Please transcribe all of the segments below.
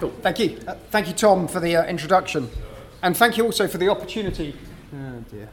Cool. Thank you. Thank you, Tom, for the introduction. And thank you also for the opportunity. Oh, dear.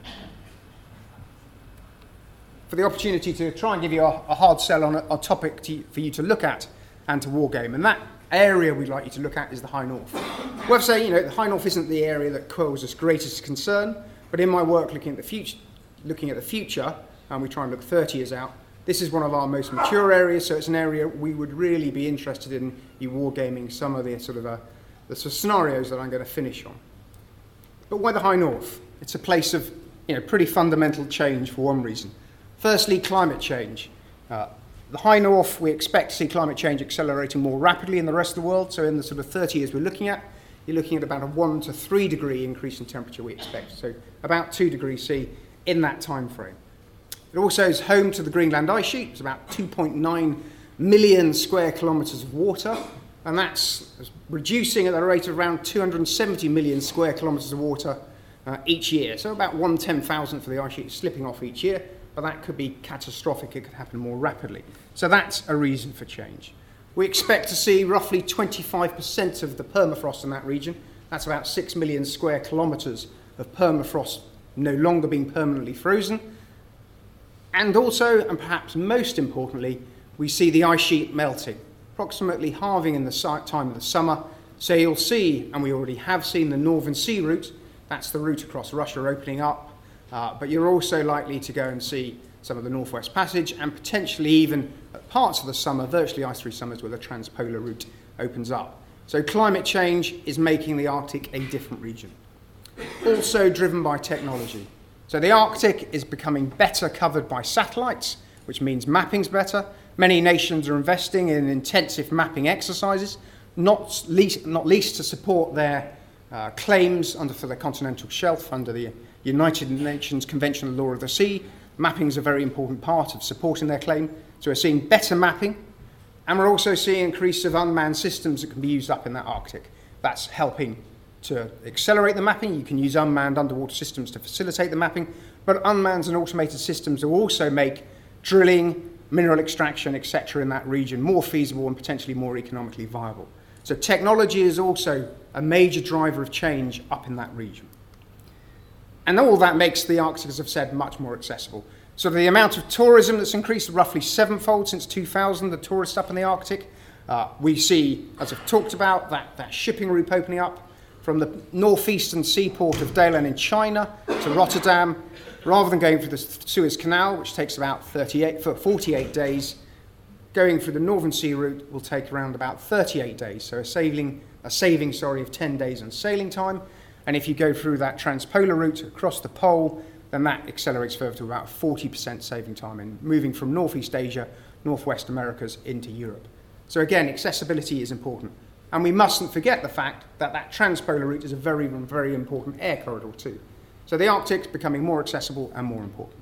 For the opportunity to try and give you a hard sell on a topic for you to look at and to wargame. And that area we'd like you to look at is the High North. Well, I've say, the High North isn't the area that causes greatest concern, but in my work looking at the future, and we try and look 30 years out, this is one of our most mature areas, so it's an area we would really be interested in you wargaming some of the sort of scenarios that I'm going to finish on. But why the High North? It's a place of pretty fundamental change for one reason. Firstly, climate change. The High North, we expect to see climate change accelerating more rapidly in the rest of the world. So in the sort of 30 years we're looking at, you're looking at about a 1 to 3 degree increase in temperature we expect. So about 2 degrees C in that time frame. It also is home to the Greenland ice sheet. It's about 2.9 million square kilometres of water. And that's reducing at the rate of around 270 million square kilometres of water each year. So about 1/10,000th of the ice sheet slipping off each year. But that could be catastrophic. It could happen more rapidly. So that's a reason for change. We expect to see roughly 25% of the permafrost in that region. That's about 6 million square kilometres of permafrost no longer being permanently frozen. And also, and perhaps most importantly, we see the ice sheet melting, approximately halving in the time of the summer. So you'll see, and we already have seen, the Northern Sea route. That's the route across Russia opening up. But you're also likely to go and see some of the Northwest Passage and potentially even parts of the summer, virtually ice-free summers, where the transpolar route opens up. So climate change is making the Arctic a different region. Also driven by technology. So the Arctic is becoming better covered by satellites, which means mapping's better. Many nations are investing in intensive mapping exercises, not least to support their claims for the continental shelf under the United Nations Convention on the Law of the Sea. Mapping is a very important part of supporting their claim. So we're seeing better mapping, and we're also seeing an increase of unmanned systems that can be used up in that Arctic. That's helping to accelerate the mapping. You can use unmanned underwater systems to facilitate the mapping, but unmanned and automated systems will also make drilling, mineral extraction, etc. in that region more feasible and potentially more economically viable. So technology is also a major driver of change up in that region. And all that makes the Arctic, as I've said, much more accessible. So the amount of tourism that's increased roughly 7-fold since 2000, the tourists up in the Arctic. We see, as I've talked about, that shipping route opening up from the northeastern seaport of Dalian in China to Rotterdam, rather than going through the Suez Canal, which takes about 48 days. Going through the Northern Sea route will take around about 38 days, so a saving of 10 days in sailing time. And if you go through that transpolar route across the pole, then that accelerates further to about 40% saving time in moving from Northeast Asia, Northwest Americas into Europe. So again, accessibility is important. And we mustn't forget the fact that that transpolar route is a very, very important air corridor too. So the Arctic's becoming more accessible and more important.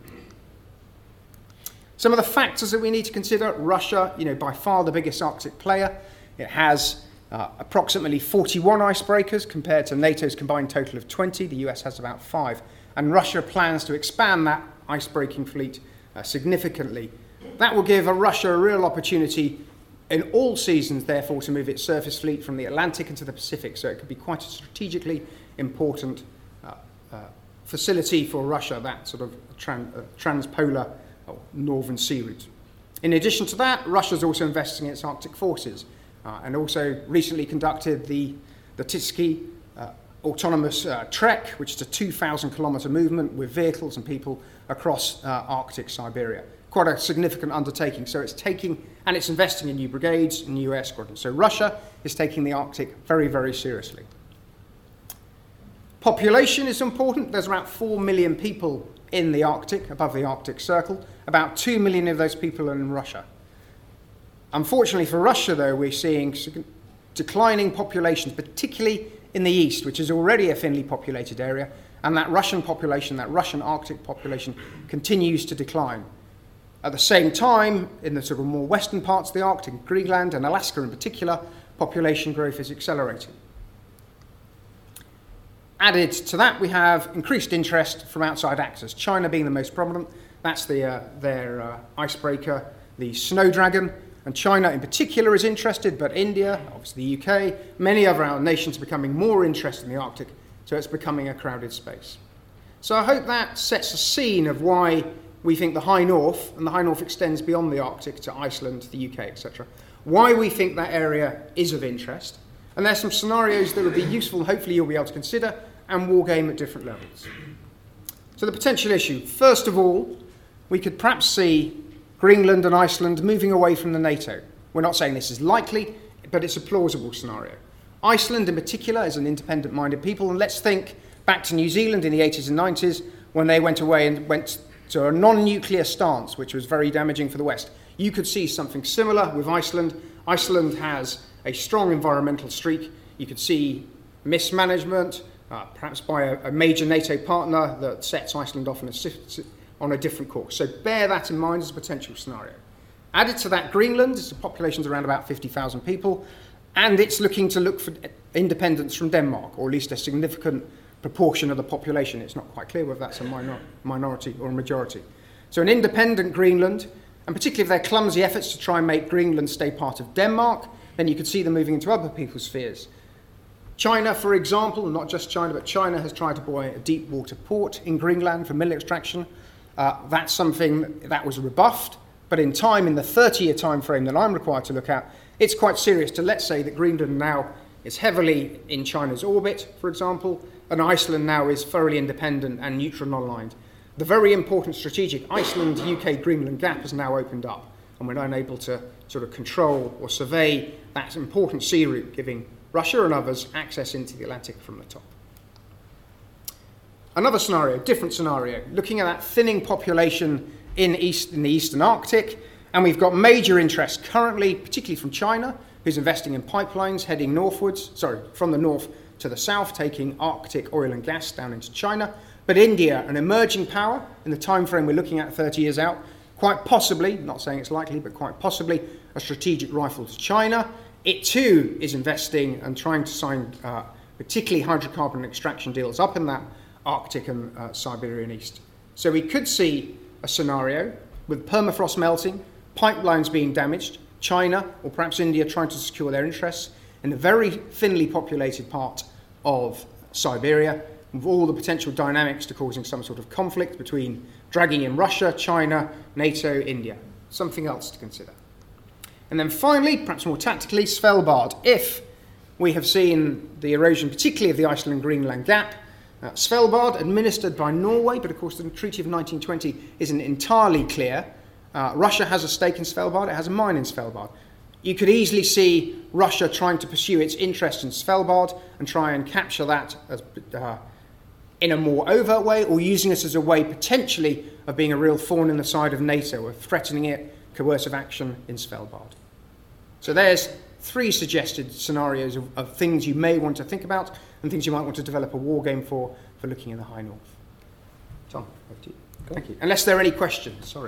Some of the factors that we need to consider: Russia, by far the biggest Arctic player. It has approximately 41 icebreakers compared to NATO's combined total of 20. The US has about 5. And Russia plans to expand that icebreaking fleet significantly. That will give Russia a real opportunity in all seasons, therefore, to move its surface fleet from the Atlantic into the Pacific. So it could be quite a strategically important facility for Russia, that sort of transpolar or Northern Sea route. In addition to that, Russia's also investing in its Arctic forces. And also recently conducted the Tysky autonomous trek, which is a 2,000 kilometre movement with vehicles and people across Arctic Siberia. Quite a significant undertaking. So it's investing in new brigades and new air squadrons. So Russia is taking the Arctic very, very seriously. Population is important. There's about 4 million people in the Arctic, above the Arctic Circle. About 2 million of those people are in Russia. Unfortunately for Russia, though, we're seeing declining populations, particularly in the east, which is already a thinly populated area, and that Russian Arctic population, continues to decline. At the same time, in the sort of more western parts of the Arctic, Greenland and Alaska in particular, population growth is accelerating. Added to that, we have increased interest from outside actors, China being the most prominent. That's their icebreaker, the Snow Dragon, And China in particular is interested, but India, obviously the UK, many other our nations are becoming more interested in the Arctic, so it's becoming a crowded space. So I hope that sets a scene of why we think the High North, and the High North extends beyond the Arctic to Iceland, the UK, etc., why we think that area is of interest. And there's some scenarios that would be useful, hopefully you'll be able to consider, and wargame at different levels. So the potential issue. First of all, we could perhaps see Greenland and Iceland moving away from the NATO. We're not saying this is likely, but it's a plausible scenario. Iceland in particular is an independent-minded people, and let's think back to New Zealand in the 80s and 90s when they went away and went to a non-nuclear stance, which was very damaging for the West. You could see something similar with Iceland. Iceland has a strong environmental streak. You could see mismanagement, perhaps by a major NATO partner that sets Iceland off on a different course. So bear that in mind as a potential scenario. Added to that, Greenland, its population's around about 50,000 people, and it's looking for independence from Denmark, or at least a significant proportion of the population. It's not quite clear whether that's a minority or a majority. So an independent Greenland, and particularly if there are clumsy efforts to try and make Greenland stay part of Denmark, then you could see them moving into other people's spheres. China, for example, not just China, but China has tried to buy a deep water port in Greenland for mineral extraction. That's something that was rebuffed, but in time, in the 30-year time frame that I'm required to look at, it's quite serious to let's say that Greenland now is heavily in China's orbit, for example, and Iceland now is thoroughly independent and neutral and non-aligned. The very important strategic Iceland-UK-Greenland gap has now opened up, and we're unable to sort of control or survey that important sea route, giving Russia and others access into the Atlantic from the top. Another scenario, different scenario, looking at that thinning population in the Eastern Arctic, and we've got major interest currently, particularly from China, who's investing in pipelines heading from the north to the south, taking Arctic oil and gas down into China. But India, an emerging power in the time frame we're looking at 30 years out, quite possibly, not saying it's likely, but quite possibly a strategic rival to China. It too is investing and trying to sign particularly hydrocarbon extraction deals up in that Arctic and Siberian East. So we could see a scenario with permafrost melting, pipelines being damaged, China or perhaps India trying to secure their interests in a very thinly populated part of Siberia, with all the potential dynamics to causing some sort of conflict between dragging in Russia, China, NATO, India. Something else to consider. And then finally, perhaps more tactically, Svalbard. If we have seen the erosion, particularly of the Iceland-Greenland gap, Svalbard, administered by Norway, but of course the Treaty of 1920 isn't entirely clear. Russia has a stake in Svalbard, it has a mine in Svalbard. You could easily see Russia trying to pursue its interest in Svalbard and try and capture that as, in a more overt way, or using it as a way potentially of being a real thorn in the side of NATO, or threatening it, coercive action in Svalbard. So there's 3 suggested scenarios of things you may want to think about and things you might want to develop a war game for looking in the High North. Tom, over to you. Cool. Thank you. Unless there are any questions, sorry.